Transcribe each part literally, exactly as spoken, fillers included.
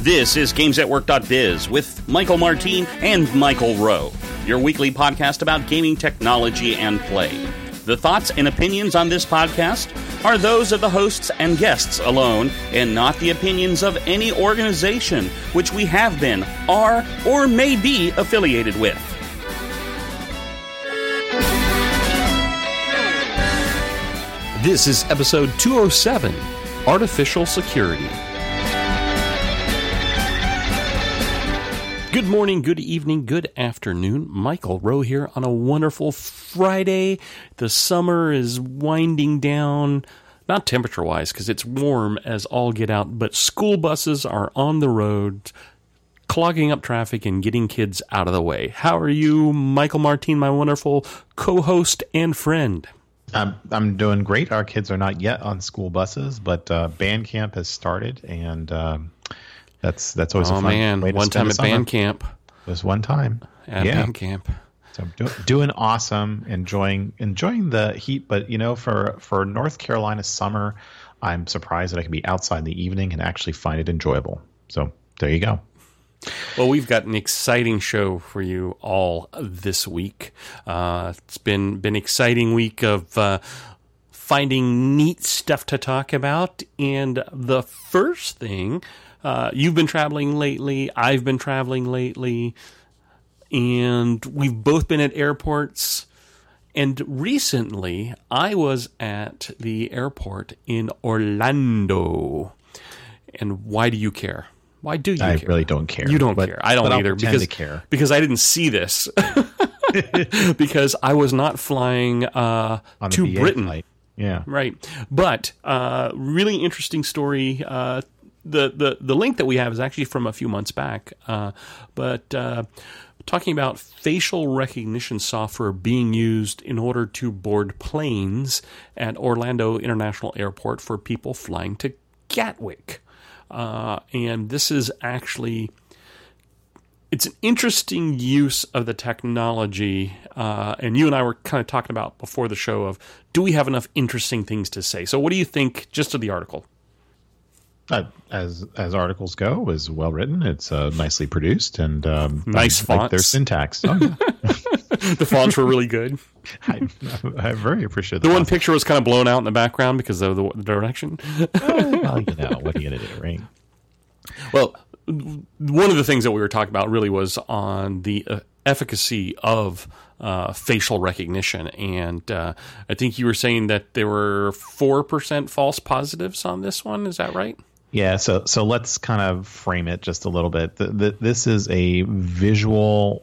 This is Games at Work dot biz with Michael Martin and Michael Rowe, your weekly podcast about gaming technology and play. The thoughts and opinions on this podcast are those of the hosts and guests alone, and not the opinions of any organization which we have been, are, or may be affiliated with. This is episode two oh seven, Artificial Security. Good morning, good evening, good afternoon. Michael Rowe here on a wonderful Friday. The summer is winding down, not temperature-wise, because it's warm as all get out, but school buses are on the road, clogging up traffic and getting kids out of the way. How are you, Michael Martin, my wonderful co-host and friend? I'm I'm doing great. Our kids are not yet on school buses, but uh, band camp has started, and um, that's that's always oh, a fun man. way to one time spend at summer. band camp. It was one time At yeah. band camp. So do, doing awesome, enjoying enjoying the heat. But you know, for for North Carolina summer, I'm surprised that I can be outside in the evening and actually find it enjoyable. So there you go. Well, we've got an exciting show for you all this week. Uh, it's been been exciting week of uh, finding neat stuff to talk about. And the first thing, uh, you've been traveling lately. I've been traveling lately. And we've both been at airports. And recently, I was at the airport in Orlando. And why do you care? Why do you I care? really don't care. You don't but, care. I don't but I'll either pretend because to care. because I didn't see this because I was not flying uh, On the to B A Britain. flight. Yeah, Right. But uh, really interesting story. Uh, the the the link that we have is actually from a few months back. Uh, but uh, talking about facial recognition software being used in order to board planes at Orlando International Airport for people flying to Gatwick. Uh, and this is actually, it's an interesting use of the technology. Uh, and you and I were kind of talking about before the show of, do we have enough interesting things to say? So what do you think just of the article? Uh, as as articles go, it was well written. It's uh, nicely produced and um, Nice I like fonts. their syntax. Oh, yeah. The fonts were really good. I, I very appreciate The the one fonts. picture was kind of blown out in the background because of the, the direction. Oh, well, you know, what are you going to do, right? Well, one of the things that we were talking about really was on the uh, efficacy of uh, facial recognition. And uh, I think you were saying that there were four percent false positives on this one. Is that right? Yeah, so so let's kind of frame it just a little bit. The, the, this is a visual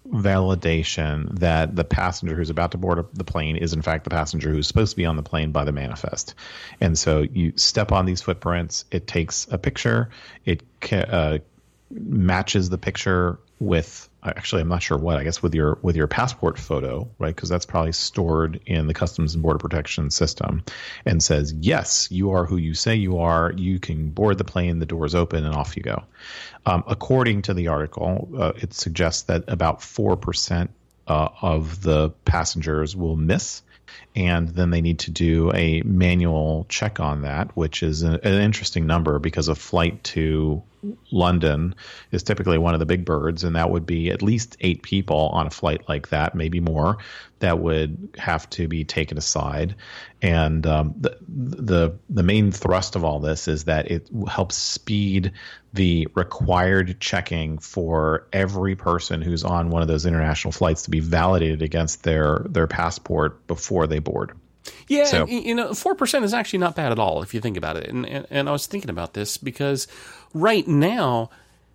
validation that the passenger who's about to board the plane is in fact the passenger who's supposed to be on the plane by the manifest. And so you step on these footprints, it takes a picture, it uh, matches the picture with, actually I'm not sure what, I guess with your with your passport photo, right? Because that's probably stored in the Customs and Border Protection system, and says, yes, you are who you say you are, you can board the plane, the doors open, and off you go. Um, according to the article, uh, it suggests that about four percent uh, of the passengers will miss, and then they need to do a manual check on that, which is a, an interesting number because a flight to London is typically one of the big birds, and that would be at least eight people on a flight like that, maybe more, that would have to be taken aside. And um, the, the the main thrust of all this is that it helps speed the required checking for every person who's on one of those international flights to be validated against their their passport before they board. Yeah, So- you know, four percent is actually not bad at all if you think about it. And, and and I was thinking about this because right now,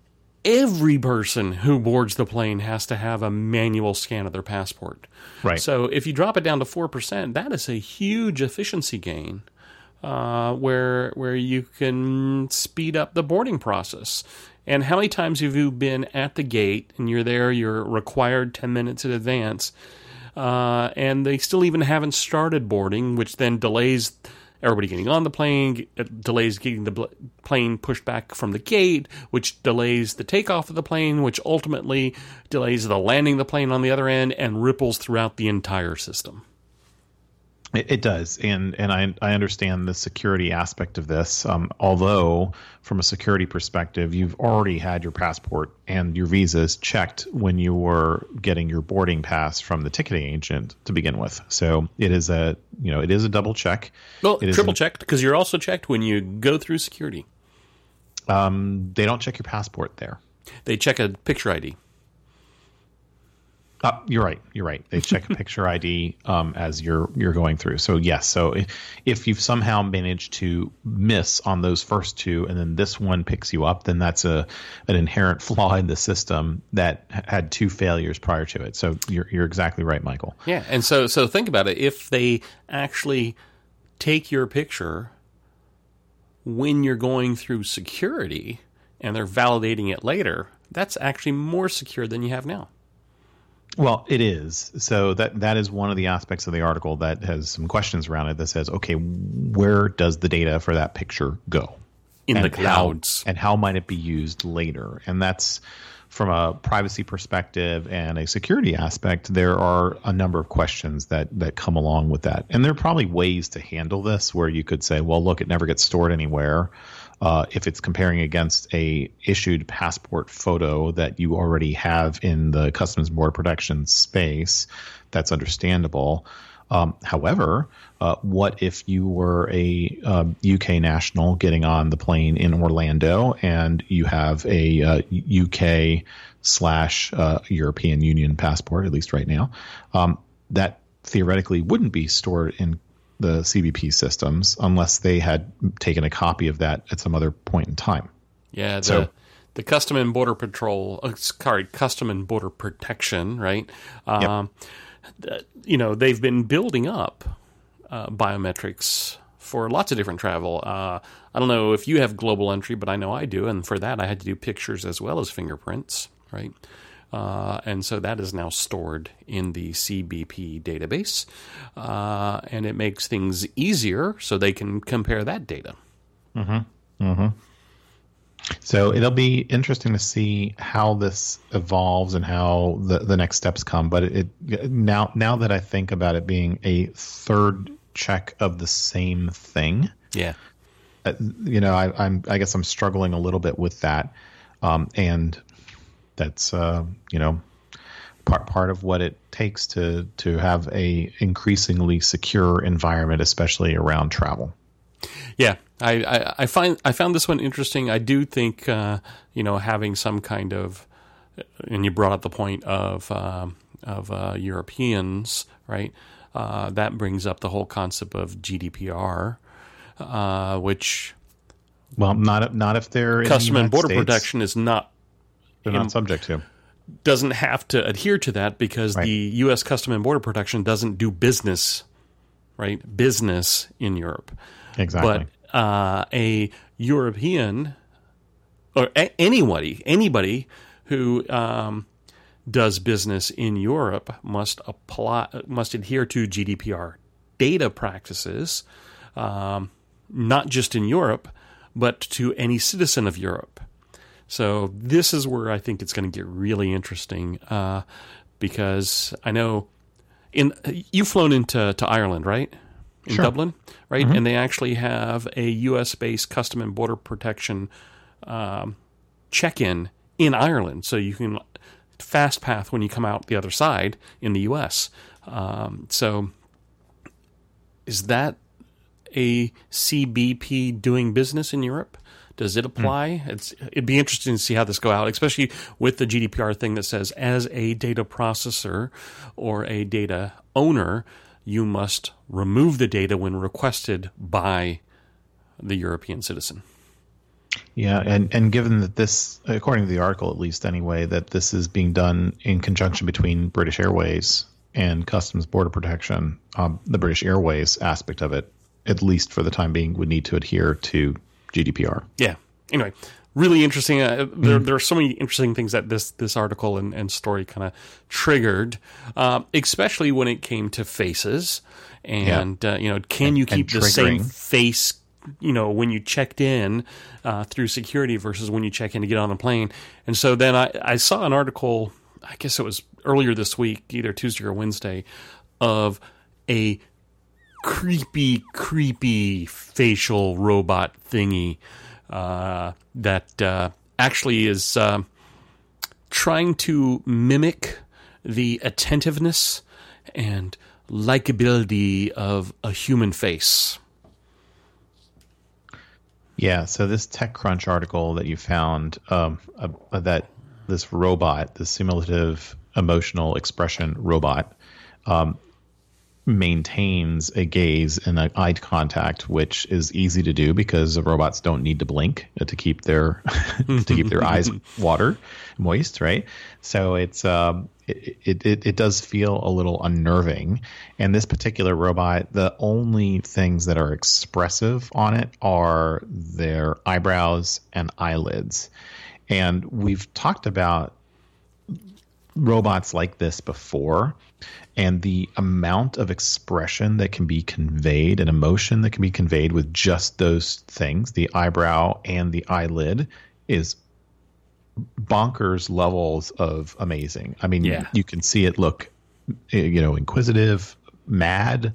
every person who boards the plane has to have a manual scan of their passport. Right. So if you drop it down to four percent, that is a huge efficiency gain uh, where where you can speed up the boarding process. And how many times have you been at the gate and you're there, you're required ten minutes in advance, Uh, and they still even haven't started boarding, which then delays everybody getting on the plane, it delays getting the bl- plane pushed back from the gate, which delays the takeoff of the plane, which ultimately delays the landing of the plane on the other end and ripples throughout the entire system. It, it does, and and I I understand the security aspect of this. Um, although from a security perspective, you've already had your passport and your visas checked when you were getting your boarding pass from the ticketing agent to begin with. So it is a you know it is a double check. Well, it triple checked because you're also checked when you go through security. Um, they don't check your passport there. They check a picture I D. Uh, you're right. You're right. They check a picture I D um, as you're you're going through. So yes. So if, if you've somehow managed to miss on those first two, and then this one picks you up, then that's a an inherent flaw in the system that had two failures prior to it. So you're you're exactly right, Michael. Yeah. And so so think about it. If they actually take your picture when you're going through security and they're validating it later, that's actually more secure than you have now. Well, it is. So that that is one of the aspects of the article that has some questions around it that says, okay, where does the data for that picture go? In and the clouds. How, and how might it be used later? And that's from a privacy perspective and a security aspect, there are a number of questions that, that come along with that. And there are probably ways to handle this where you could say, well, look, it never gets stored anywhere. Uh, if it's comparing against a issued passport photo that you already have in the Customs and Border Protection space, that's understandable. Um, however, uh, what if you were a uh, U K national getting on the plane in Orlando and you have a uh, U K slash uh, European Union passport, at least right now, um, that theoretically wouldn't be stored in the C B P systems unless they had taken a copy of that at some other point in time. Yeah, the, so, the Custom and Border Patrol, uh, sorry, Custom and Border Protection, right? Um, yep. You know, they've been building up uh, biometrics for lots of different travel. Uh, I don't know if you have global entry, but I know I do, and for that I had to do pictures as well as fingerprints, right? Uh, and so that is now stored in the C B P database, uh, and it makes things easier so they can compare that data. Mm-hmm. Mm-hmm. So it'll be interesting to see how this evolves and how the, the next steps come. But it, it now now that I think about it being a third check of the same thing, yeah, uh, you know, I, I'm I guess I'm struggling a little bit with that, um, and. That's uh, you know part part of what it takes to to have a increasingly secure environment, especially around travel. Yeah, I, I, I find I found this one interesting. I do think uh, you know having some kind of, and you brought up the point of um, of uh, Europeans, right? Uh, that brings up the whole concept of G D P R, uh, which well, not not if they're Custom and Border States. Protection is not. They're not subject to. Doesn't have to adhere to that because right. the U S Custom and Border Protection doesn't do business, right? Business in Europe. Exactly. But uh, a European or a- anybody, anybody who um, does business in Europe must apply, must adhere to G D P R data practices, um, not just in Europe, but to any citizen of Europe. So this is where I think it's going to get really interesting uh, because I know in you've flown into to Ireland, right? In sure. Dublin, right? Mm-hmm. And they actually have a U S-based Custom and Border Protection um, check-in in Ireland. So you can fast path when you come out the other side in the U S. Um, so is that a C B P doing business in Europe? Does it apply? Mm. It's, it'd be interesting to see how this go out, especially with the G D P R thing that says as a data processor or a data owner, you must remove the data when requested by the European citizen. Yeah, and, and given that this, according to the article at least anyway, that this is being done in conjunction between British Airways and Customs Border Protection, um, the British Airways aspect of it, at least for the time being, would need to adhere to G D P R. Yeah. Anyway, really interesting. Uh, there, mm. there are so many interesting things that this this article and, and story kind of triggered, uh, especially when it came to faces. And, yeah. uh, you know, can and, you keep the triggering. same face, you know, when you checked in uh, through security versus when you check in to get on the plane? And so then I, I saw an article, I guess it was earlier this week, either Tuesday or Wednesday, of a creepy, creepy facial robot thingy uh, that uh, actually is uh, trying to mimic the attentiveness and likability of a human face. Yeah, so this TechCrunch article that you found, um, uh, that this robot, the simulative emotional expression robot, um, maintains a gaze and an eye contact, which is easy to do because the robots don't need to blink to keep their to keep their eyes water moist, right? So it's um, it, it it it does feel a little unnerving. And this particular robot, the only things that are expressive on it are their eyebrows and eyelids. And we've talked about robots like this before, and the amount of expression that can be conveyed and emotion that can be conveyed with just those things, the eyebrow and the eyelid, is bonkers levels of amazing. I mean, yeah. you can see it look, you know, inquisitive, mad,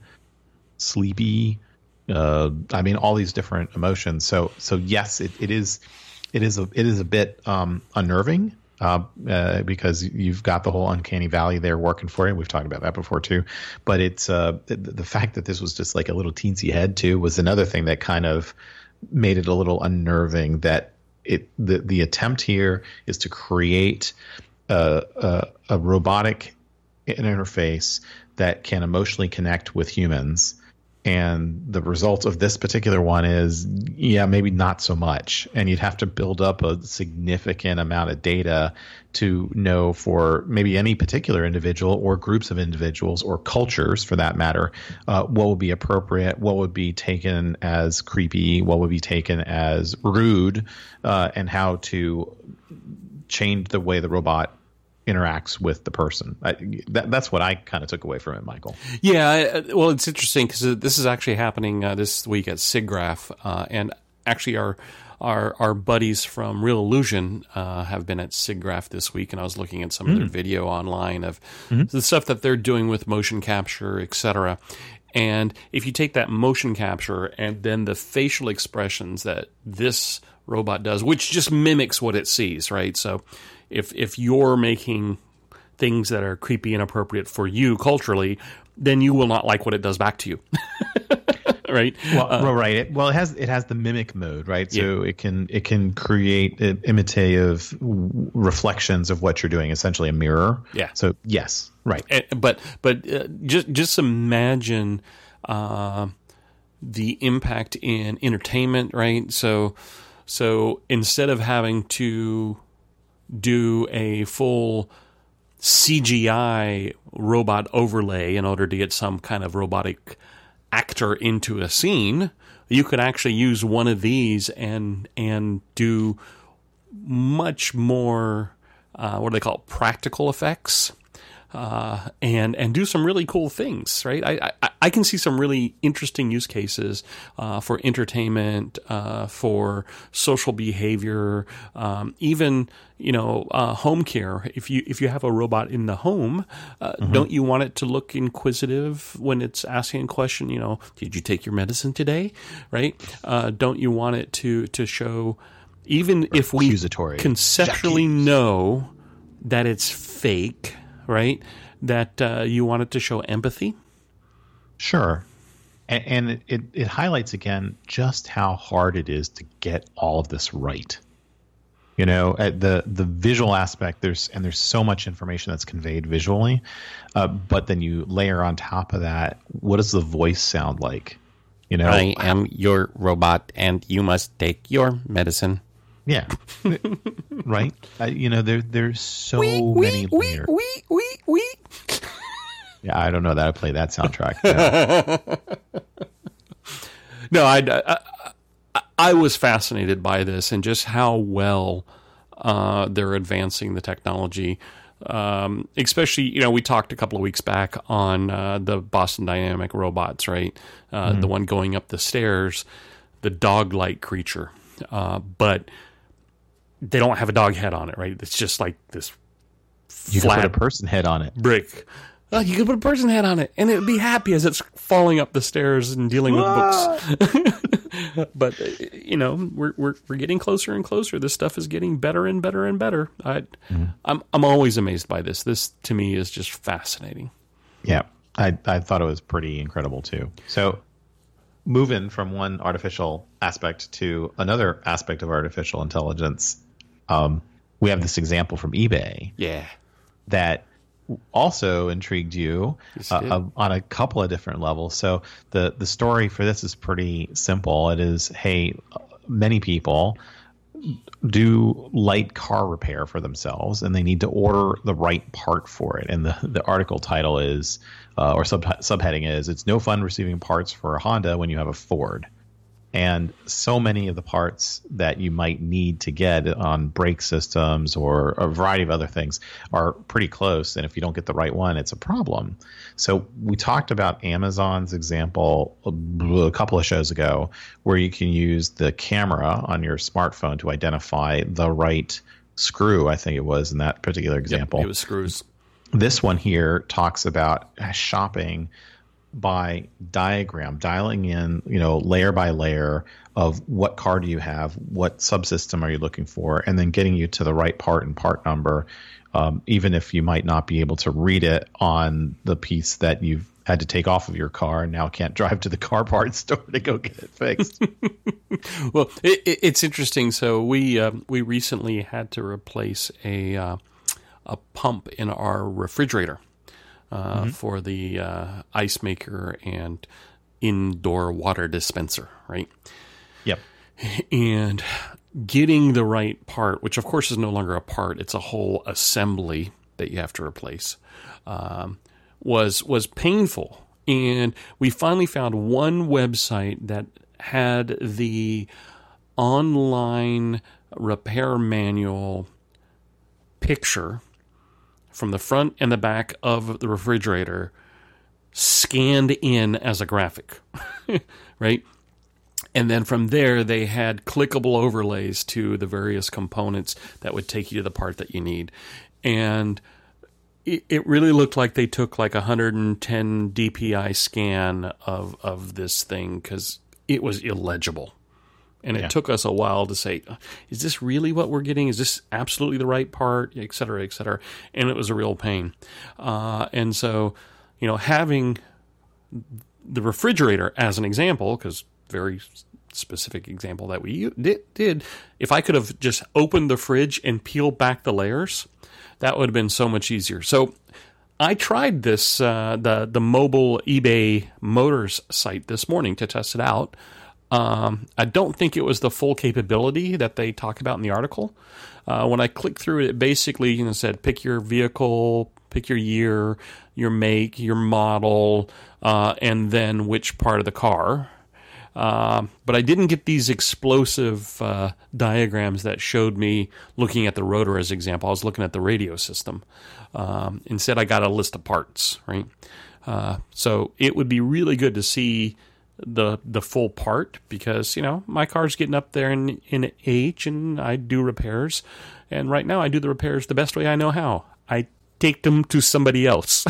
sleepy. Uh, I mean, all these different emotions. So, so yes, it, it is, it is a, it is a bit um, unnerving. Uh, uh, because you've got the whole uncanny valley there working for you. We've talked about that before too. But it's uh, the, the fact that this was just like a little teensy head too was another thing that kind of made it a little unnerving. That it the the attempt here is to create a, a, a robotic interface that can emotionally connect with humans. And the result of this particular one is, yeah, maybe not so much. And you'd have to build up a significant amount of data to know for maybe any particular individual or groups of individuals or cultures, for that matter, uh, what would be appropriate, what would be taken as creepy, what would be taken as rude, uh, and how to change the way the robot interacts with the person. I, that, that's what I kind of took away from it, Michael. Yeah, I, well, it's interesting because this is actually happening uh, this week at SIGGRAPH, uh, and actually our our our buddies from Real Illusion uh, have been at SIGGRAPH this week, and I was looking at some mm. of their video online of mm-hmm. the stuff that they're doing with motion capture, et cetera. And if you take that motion capture and then the facial expressions that this robot does, which just mimics what it sees, right? So if if you're making things that are creepy and inappropriate for you culturally, then you will not like what it does back to you. Right? Well, uh, well, right. It, well, it has it has the mimic mode, right? So yeah. it can it can create imitative reflections of what you're doing, essentially a mirror. Yeah. So yes, right. And, but but uh, just just imagine uh, the impact in entertainment, right? So so instead of having to do a full C G I robot overlay in order to get some kind of robotic actor into a scene, you could actually use one of these and and do much more uh, what do they call it? Practical effects, uh, and and do some really cool things. Right? I I, I can see some really interesting use cases uh, for entertainment, uh, for social behavior, um, even you know uh, home care. If you if you have a robot in the home, uh, mm-hmm. don't you want it to look inquisitive when it's asking a question? You know, did you take your medicine today? Right? Uh, don't you want it to to show, even if we conceptually Jackie. know that it's fake, right? That uh, you want it to show empathy? Sure. And, and it, it, it highlights again just how hard it is to get all of this right. You know, the the visual aspect, there's and there's so much information that's conveyed visually, uh, but then you layer on top of that, what does the voice sound like? You know, I am your robot, and you must take your medicine. Yeah, right. Uh, you know, there there's so wee, many wee, layers. Wee wee wee. Yeah, I don't know that I play that soundtrack. Yeah. No, I, I I was fascinated by this and just how well uh, they're advancing the technology. Um, especially, you know, we talked a couple of weeks back on uh, the Boston Dynamic robots, right? Uh, mm-hmm. The one going up the stairs, the dog-like creature. Uh, but they don't have a dog head on it, right? It's just like this you flat can put a person head on it. brick. Well, you could put a person head on it, and it would be happy as it's falling up the stairs and dealing with books. But you know, we're we're we're getting closer and closer. This stuff is getting better and better and better. I, mm-hmm. I'm I'm always amazed by this. This to me is just fascinating. Yeah, I I thought it was pretty incredible too. So, moving from one artificial aspect to another aspect of artificial intelligence, um, we have this example from eBay. Yeah, that also intrigued you yes, uh, on a couple of different levels. So the the story for this is pretty simple. It is, hey, many people do light car repair for themselves, and they need to order the right part for it. And the, the article title is, uh, or sub subheading is, it's no fun receiving parts for a Honda when you have a Ford. And so many of the parts that you might need to get on brake systems or a variety of other things are pretty close. And if you don't get the right one, it's a problem. So we talked about Amazon's example a couple of shows ago, where you can use the camera on your smartphone to identify the right screw, I think it was in that particular example. Yep, it was screws. This one here talks about shopping by diagram, dialing in, you know, layer by layer of what car do you have, what subsystem are you looking for, and then getting you to the right part and part number, um, even if you might not be able to read it on the piece that you've had to take off of your car and now can't drive to the car parts store to go get it fixed. Well, it, it, it's interesting. So we uh, we recently had to replace a uh, a pump in our refrigerator. Uh, mm-hmm. For the uh, ice maker and indoor water dispenser, right? Yep. And getting the right part, which of course is no longer a part, it's a whole assembly that you have to replace, um, was was painful. And we finally found one website that had the online repair manual picture from the front and the back of the refrigerator scanned in as a graphic, right? And then from there, they had clickable overlays to the various components that would take you to the part that you need. And it, it really looked like they took like a one hundred ten D P I scan of, of this thing because it was illegible. And it yeah. took us a while to say, is this really what we're getting? Is this absolutely the right part? Et cetera, et cetera. And it was a real pain. Uh, and so, you know, having the refrigerator as an example, because very specific example that we did, did, if I could have just opened the fridge and peeled back the layers, that would have been so much easier. So I tried this, uh, the, the mobile eBay Motors site this morning to test it out. Um, I don't think it was the full capability that they talk about in the article. Uh, when I clicked through it, it basically you know, said pick your vehicle, pick your year, your make, your model, uh, and then which part of the car. Uh, but I didn't get these explosive uh, diagrams that showed me looking at the rotor as example. I was looking at the radio system. Um, instead, I got a list of parts, right? Uh, so it would be really good to see the the full part because, you know, my car's getting up there in, in age and I do repairs. And right now I do the repairs the best way I know how. I take them to somebody else.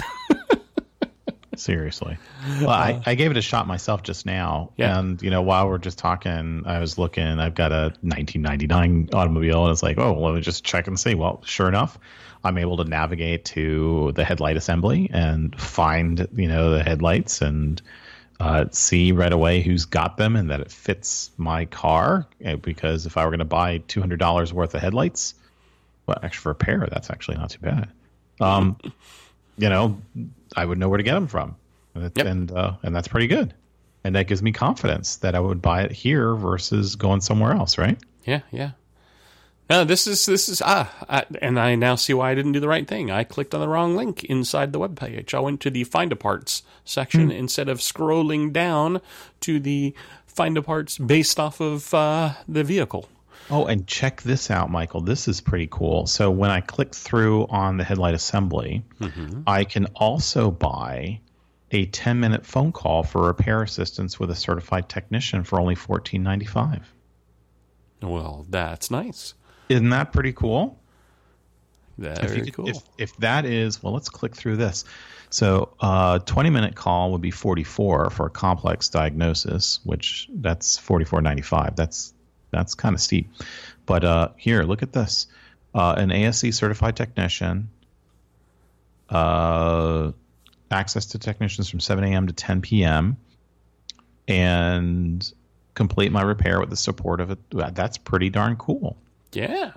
Seriously. Well, I, I gave it a shot myself just now. Yeah. And, you know, while we're just talking, I was looking, I've got a nineteen ninety-nine automobile and it's like, oh, let me just check and see. Well, sure enough, I'm able to navigate to the headlight assembly and find, you know, the headlights and Uh, see right away who's got them and that it fits my car. Because if I were going to buy two hundred dollars worth of headlights, well, actually for a pair, that's actually not too bad. Um, you know, I would know where to get them from, and yep. and, uh, and that's pretty good. And that gives me confidence that I would buy it here versus going somewhere else, right? Yeah, yeah. No, this is this is ah, I, and I now see why I didn't do the right thing. I clicked on the wrong link inside the web page. I went to the Find a Parts section mm. instead of scrolling down to the Find a Parts based off of uh, the vehicle. Oh, and check this out, Michael. This is pretty cool. So when I click through on the headlight assembly, mm-hmm. I can also buy a ten minute phone call for repair assistance with a certified technician for only fourteen ninety-five. Well, that's nice. Isn't that pretty cool? Very if you, cool. If, if that is, well, let's click through this. So a uh, twenty-minute call would be forty-four for a complex diagnosis, which that's forty-four ninety-five. That's that's kind of steep. But uh, here, look at this. Uh, an A S C certified technician, uh, access to technicians from seven a.m. to ten p.m., and complete my repair with the support of it. That's pretty darn cool. Yeah.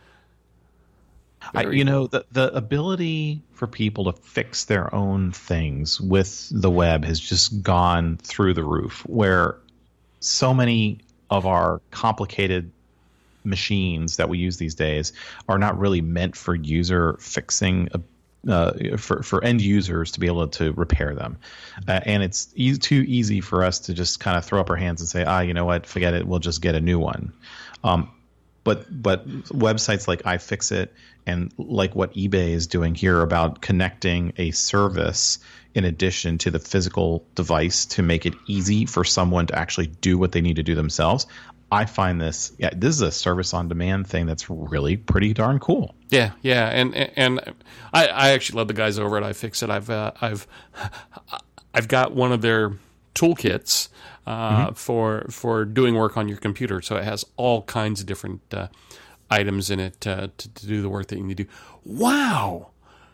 I, you know, the, the ability for people to fix their own things with the web has just gone through the roof, where so many of our complicated machines that we use these days are not really meant for user fixing, uh, for, for end users to be able to repair them. Uh, and it's e- too easy for us to just kind of throw up our hands and say, ah, you know what, forget it, we'll just get a new one. Um, But but websites like iFixit and like what eBay is doing here about connecting a service in addition to the physical device to make it easy for someone to actually do what they need to do themselves. I find this yeah this is a service on demand thing that's really pretty darn cool. Yeah, yeah, and and I, I actually love the guys over at iFixit. I've uh, I've I've got one of their toolkits. Uh, mm-hmm. for for doing work on your computer. So it has all kinds of different uh, items in it uh, to, to do the work that you need to do. Wow!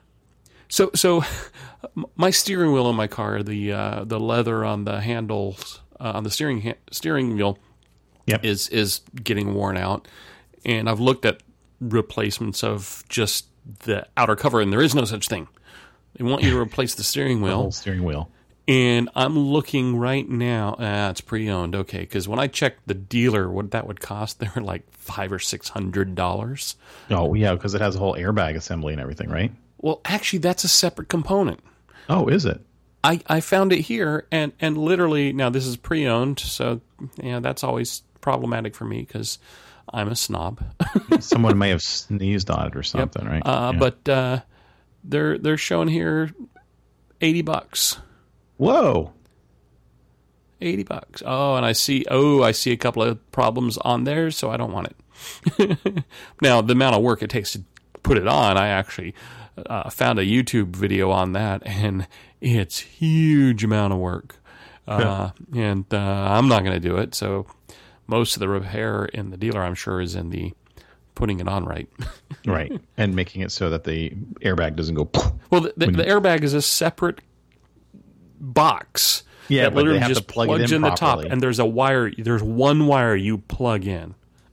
So so my steering wheel in my car, the uh, the leather on the handles uh, on the steering ha- steering wheel, yep. is is getting worn out, and I've looked at replacements of just the outer cover, and there is no such thing. They want you to replace the steering wheel. The whole steering wheel. And I'm looking right now. Ah, it's pre-owned. Okay, because when I checked the dealer, what that would cost, they were like five or six hundred dollars. Oh yeah, because it has a whole airbag assembly and everything, right? Well, actually, that's a separate component. Oh, is it? I, I found it here, and, and literally now this is pre-owned, so yeah, that's always problematic for me because I'm a snob. Someone may have sneezed on it or something, yep. right? Uh, yeah. But uh, they're they're showing here eighty bucks. Whoa. eighty bucks. Oh, and I see, oh, I see a couple of problems on there, so I don't want it. Now, the amount of work it takes to put it on, I actually uh, found a YouTube video on that, and it's huge amount of work. Uh, yeah. And uh, I'm not going to do it, so most of the repair in the dealer, I'm sure, is in the putting it on right. Right, and making it so that the airbag doesn't go... Well, the, the, the airbag is a separate box yeah, that but literally they have just to plug plugs it in, in the properly. top, and there's a wire. There's one wire you plug in.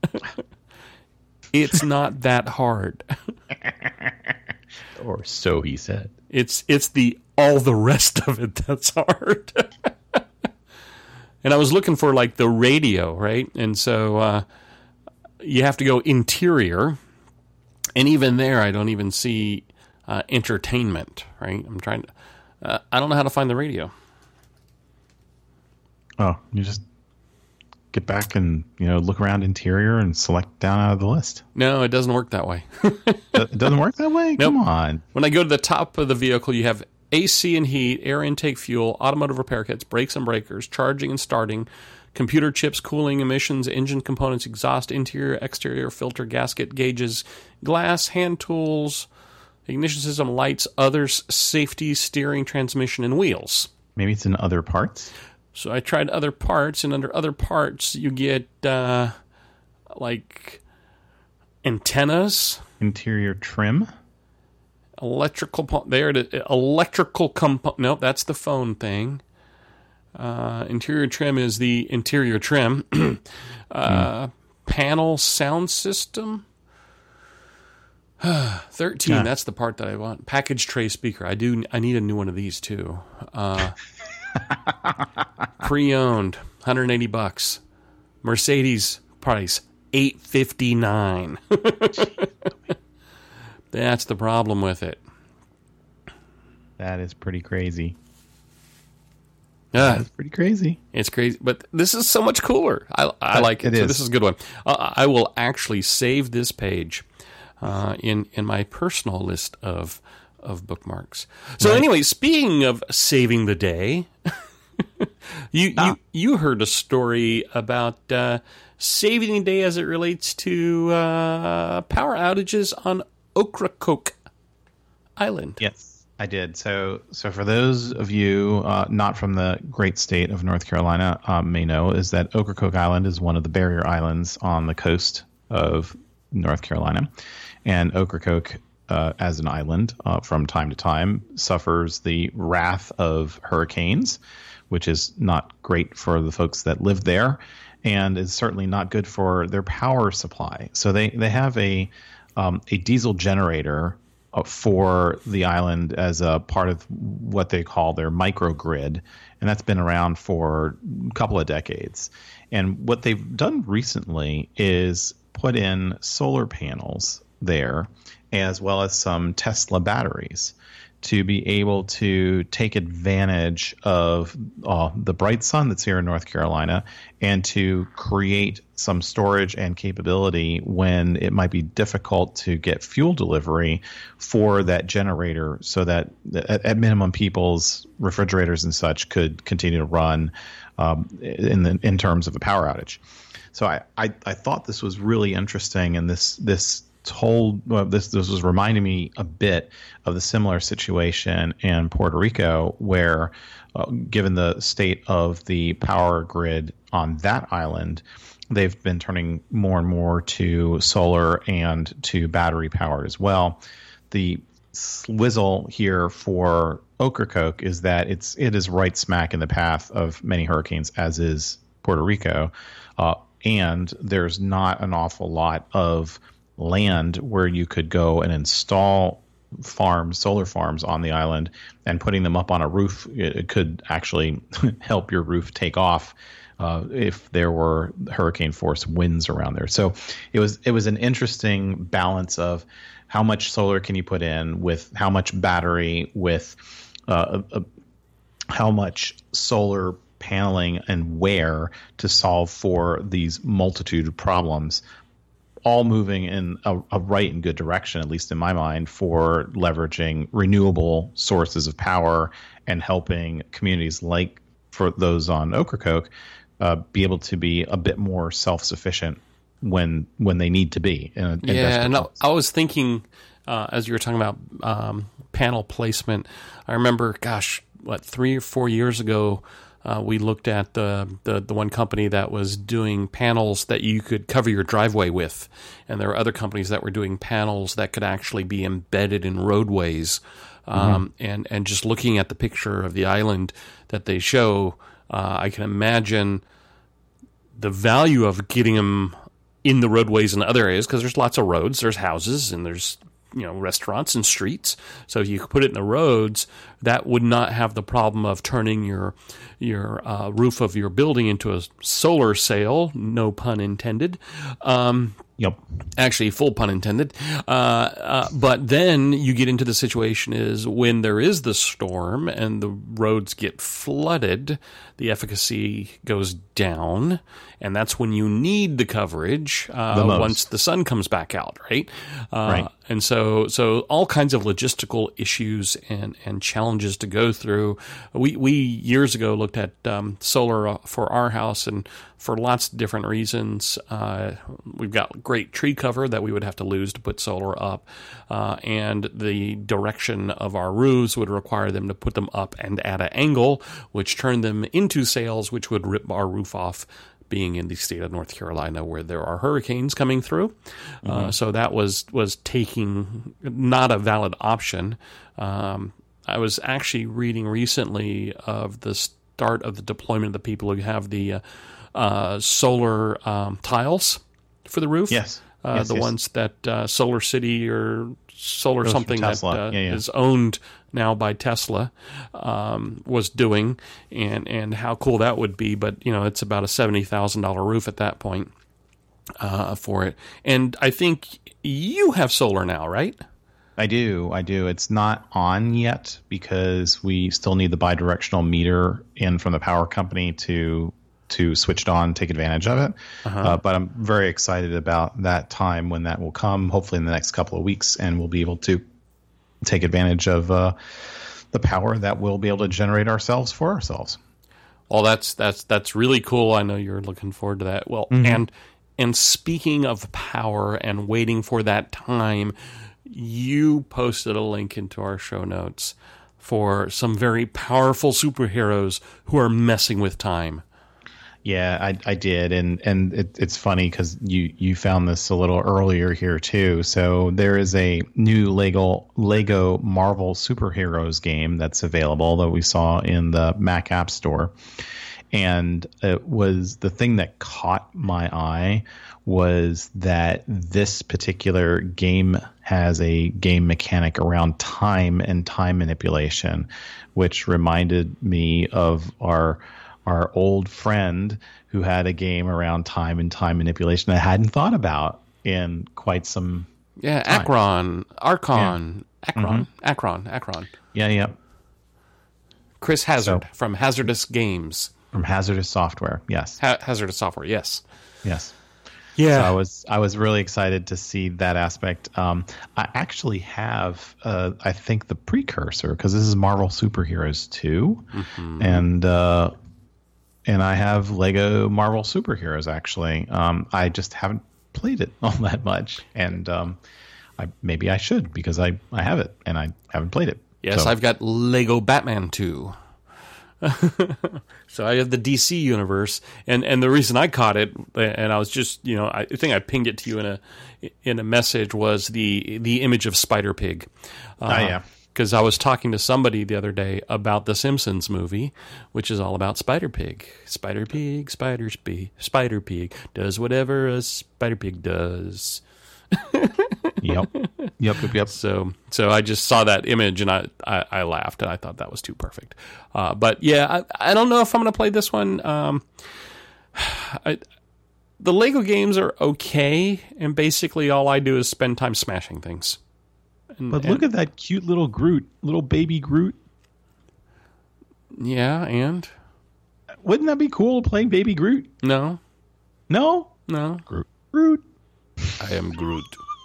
It's not that hard. Or so he said. It's it's the all the rest of it that's hard. And I was looking for like the radio, right? And so uh, you have to go interior, and even there, I don't even see uh, entertainment, right? I'm trying to. Uh, I don't know how to find the radio. Oh, you just get back and, you know, look around interior and select down out of the list. No, it doesn't work that way. It doesn't work that way? Nope. Come on. When I go to the top of the vehicle, you have A C and heat, air intake, fuel, automotive repair kits, brakes and breakers, charging and starting, computer chips, cooling, emissions, engine components, exhaust, interior, exterior, filter, gasket, gauges, glass, hand tools, ignition system, lights, others, safety, steering, transmission, and wheels. Maybe it's in other parts? So I tried other parts, and under other parts, you get, uh, like, antennas. Interior trim? Electrical, there it is, electrical component. Nope, that's the phone thing. Uh, interior trim is the interior trim. uh, mm. Panel sound system. thirteen, yeah. That's the part that I want. Package tray speaker. I do. I need a new one of these too. Uh, pre-owned, one hundred eighty bucks. Mercedes price, eight fifty-nine. That's the problem with it. That is pretty crazy. Yeah, it's pretty crazy. It's crazy, but this is so much cooler. I, I like it. it so is. This is a good one. Uh, I will actually save this page uh, in in my personal list of of bookmarks. So, right. Anyway, speaking of saving the day, you ah. you you heard a story about uh, saving the day as it relates to uh, power outages on Ocracoke Island. Yes, I did. So, so for those of you uh, not from the great state of North Carolina, um, may know is that Ocracoke Island is one of the barrier islands on the coast of North Carolina, and Ocracoke, uh, as an island, uh, from time to time suffers the wrath of hurricanes, which is not great for the folks that live there, and is certainly not good for their power supply. So they they have a um, a diesel generator for the island as a part of what they call their microgrid, and that's been around for a couple of decades. And what they've done recently is put in solar panels there, as well as some Tesla batteries, to be able to take advantage of uh, the bright sun that's here in North Carolina and to create some storage and capability when it might be difficult to get fuel delivery for that generator, so that at, at minimum people's refrigerators and such could continue to run um, in the, in terms of a power outage. So I, I, I thought this was really interesting, and this this told well, this this was reminding me a bit of the similar situation in Puerto Rico, where uh, given the state of the power grid on that island, they've been turning more and more to solar and to battery powered as well. The swizzle here for Ocracoke is that it's it is right smack in the path of many hurricanes, as is Puerto Rico, uh, and there's not an awful lot of land where you could go and install farms, solar farms on the island, and putting them up on a roof, it could actually help your roof take off uh, if there were hurricane force winds around there. So it was it was an interesting balance of how much solar can you put in with how much battery, with uh, a, a, how much solar paneling and where to solve for these multitude of problems, all moving in a, a right and good direction, at least in my mind, for leveraging renewable sources of power and helping communities like for those on Ocracoke uh, be able to be a bit more self-sufficient when when they need to be. In a, in yeah, and I, I was thinking uh, as you were talking about um, panel placement, I remember, gosh, what, three or four years ago, Uh, we looked at the, the the one company that was doing panels that you could cover your driveway with, and there were other companies that were doing panels that could actually be embedded in roadways. Um, mm-hmm. And and just looking at the picture of the island that they show, uh, I can imagine the value of getting them in the roadways in other areas, because there's lots of roads, there's houses, and there's you know restaurants and streets. So if you could put it in the roads, that would not have the problem of turning your your uh, roof of your building into a solar sail, no pun intended. Um, yep. Actually, full pun intended. Uh, uh, but then you get into the situation is when there is the storm and the roads get flooded, the efficacy goes down, and that's when you need the coverage uh, the once the sun comes back out, right? Uh, right. And so, so all kinds of logistical issues and, and challenges to go through. We we years ago looked at um, solar for our house, and for lots of different reasons. Uh, we've got great tree cover that we would have to lose to put solar up, uh, and the direction of our roofs would require them to put them up and at an angle, which turned them into sails, which would rip our roof off, being in the state of North Carolina where there are hurricanes coming through. Mm-hmm. Uh, so that was, was taking not a valid option. Um, I was actually reading recently of the start of the deployment of the people who have the uh, uh, solar um, tiles for the roof. Yes. Uh, yes the yes. ones that uh, Solar City or Solar Those something that uh, yeah, yeah. is owned now by Tesla um, was doing, and, and how cool that would be. But, you know, it's about a seventy thousand dollars roof at that point uh, for it. And I think you have solar now, right? I do. I do. It's not on yet because we still need the bidirectional meter in from the power company to to switch it on, take advantage of it. Uh-huh. Uh, but I'm very excited about that time when that will come, hopefully in the next couple of weeks, and we'll be able to take advantage of uh, the power that we'll be able to generate ourselves for ourselves. Well, that's that's that's really cool. I know you're looking forward to that. Well, mm-hmm. and and speaking of power and waiting for that time, you posted a link into our show notes for some very powerful superheroes who are messing with time. Yeah, I, I did, and and it, it's funny because you, you found this a little earlier here too. So there is a new Lego Lego Marvel Superheroes game that's available that we saw in the Mac App Store, and it was the thing that caught my eye was that this particular game has a game mechanic around time and time manipulation, which reminded me of our. our old friend who had a game around time and time manipulation I hadn't thought about in quite some Yeah, time. Akron, Archon, Yeah. Akron, Mm-hmm. Akron, Akron. Yeah, yeah. Chris Hazard So- from Hazardous Games. From Hazardous Software. Yes. Ha- Hazardous Software, yes. Yes. Yeah. So I was I was really excited to see that aspect. Um, I actually have, uh, I think, the precursor because this is Marvel Superheroes two, Mm-hmm. and uh, and I have Lego Marvel Superheroes. Actually, um, I just haven't played it all that much, and um, I maybe I should because I, I have it and I haven't played it. Yes, So- I've got Lego Batman two. So I have the D C universe, and, and the reason I caught it, and I was just, you know, I think I pinged it to you in a in a message, was the the image of Spider Pig. Uh, Oh, yeah. Because I was talking to somebody the other day about the Simpsons movie, which is all about Spider Pig. Spider Pig, Spider Pig, Spider Pig does whatever a Spider Pig does. Yep. Yep. Yep. Yep. So, so I just saw that image and I, I, I laughed and I thought that was too perfect. Uh, but yeah, I, I don't know if I'm going to play this one. Um, I, the Lego games are okay, and basically all I do is spend time smashing things. And, But look and- at that cute little Groot, little baby Groot. yeah, and Wouldn't that be cool playing baby Groot? no, No. no, Groot. Groot. I am Groot.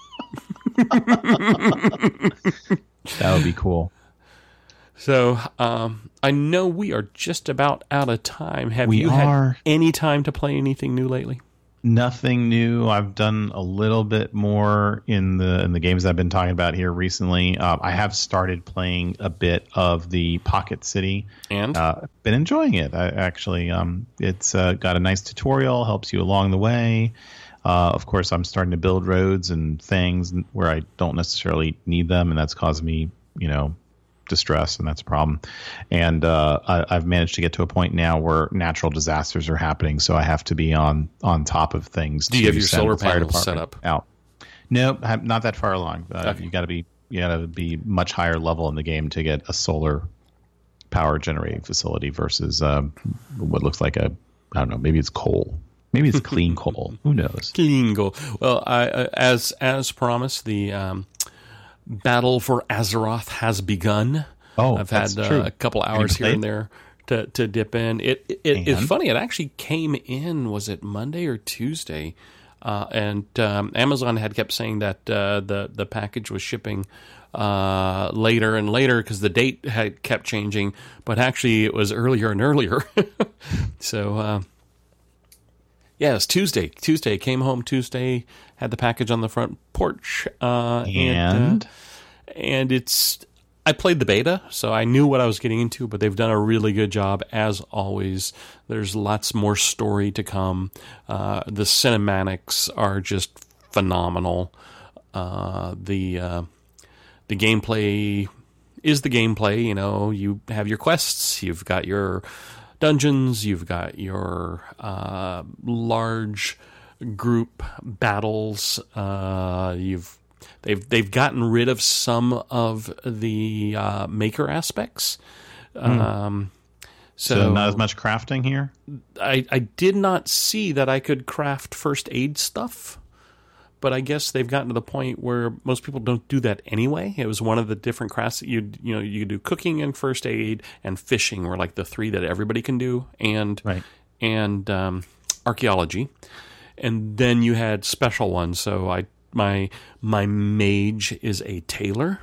That would be cool. So um, I know we are just about out of time. Have We you are. had any time to play anything new lately? Nothing new. I've done a little bit more in the in the games I've been talking about here recently. Uh, I have started playing a bit of the Pocket City. And Uh, been enjoying it. I actually, um, it's uh, got a nice tutorial, helps you along the way. Uh, of course, I'm starting to build roads and things where I don't necessarily need them, and that's caused me, you know, distress, and that's a problem. And uh, I, I've managed to get to a point now where natural disasters are happening, so I have to be on on top of things. Do you to have your send solar the fire panels set department up? out? No, I'm not that far along. Uh, Okay. You got to be you got to be much higher level in the game to get a solar power generating facility versus um, what looks like a I don't know, maybe it's coal. Maybe it's clean coal. Who knows? Clean goal. Well, I, uh, as as promised, the um, battle for Azeroth has begun. Oh, I've that's had uh, true. a couple Have you hours here played? and there to, to dip in. It, it, it it's And? funny. It actually came in. Was it Monday or Tuesday? Uh, and um, Amazon had kept saying that uh, the the package was shipping uh, later and later because the date had kept changing. But actually, it was earlier and earlier. so. Uh, Yeah, it's Tuesday. Tuesday came home Tuesday, had the package on the front porch, uh, and And? uh, and it's. I played the beta, so I knew what I was getting into. But they've done a really good job, as always. There's lots more story to come. Uh, the cinematics are just phenomenal. Uh, the uh, the gameplay is the gameplay. You know, you have your quests, you've got your dungeons, you've got your uh, large group battles. Uh, you've they've they've gotten rid of some of the uh, maker aspects. Um, so, So not as much crafting here. I, I did not see that I could craft first aid stuff. But I guess they've gotten to the point where most people don't do that anyway. It was one of the different crafts that you you know you do cooking and first aid and fishing were like the three that everybody can do, and Right. and um, archaeology, and then you had special ones. So I my my mage is a tailor,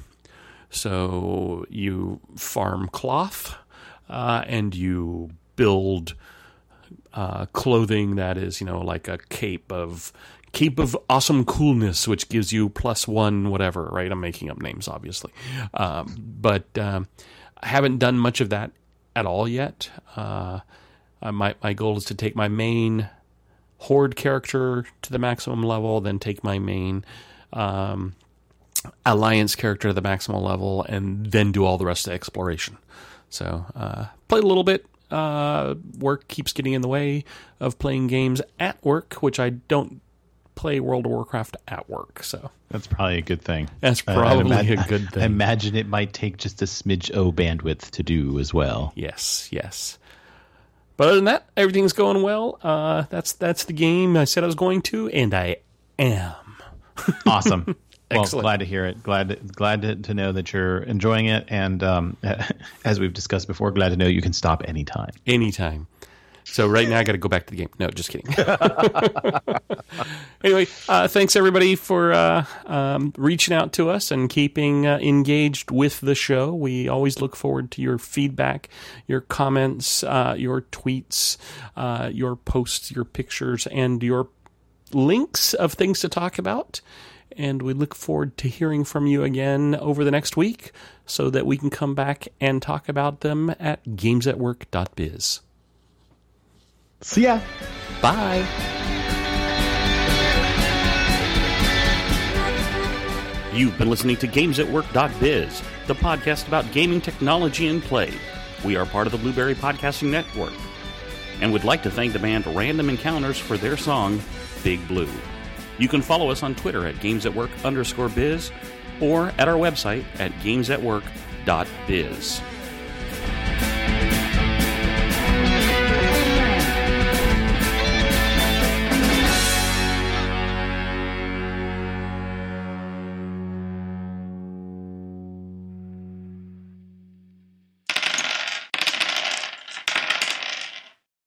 so you farm cloth uh, and you build uh, clothing that is, you know, like a cape of cape of awesome coolness, which gives you plus one whatever, right? I'm making up names, obviously. Um, but um, I haven't done much of that at all yet. Uh, my, my goal is to take my main Horde character to the maximum level, then take my main um, Alliance character to the maximum level, and then do all the rest of the exploration. So, uh, played a little bit. Uh, work keeps getting in the way of playing games at work, which I don't play World of Warcraft at work. So that's probably a good thing. That's probably imagine, a good thing. I imagine it might take just a smidge o bandwidth to do as well. Yes, yes. But other than that, everything's going well. Uh, that's that's the game I said I was going to, and I am. Awesome. Well, Excellent. Glad to hear it. Glad to, glad to, to know that you're enjoying it. And um, as we've discussed before, glad to know you can stop anytime. Anytime. So right now I got to go back to the game. No, just kidding. Anyway, uh, thanks everybody for uh, um, reaching out to us and keeping uh, engaged with the show. We always look forward to your feedback, your comments, uh, your tweets, uh, your posts, your pictures, and your links of things to talk about. And we look forward to hearing from you again over the next week so that we can come back and talk about them at games at work dot biz. See ya. Bye. You've been listening to games at work dot biz, the podcast about gaming technology and play. We are part of the Blueberry Podcasting Network, and would like to thank the band Random Encounters for their song, Big Blue. You can follow us on Twitter at gamesatwork underscore biz or at our website at games at work dot biz.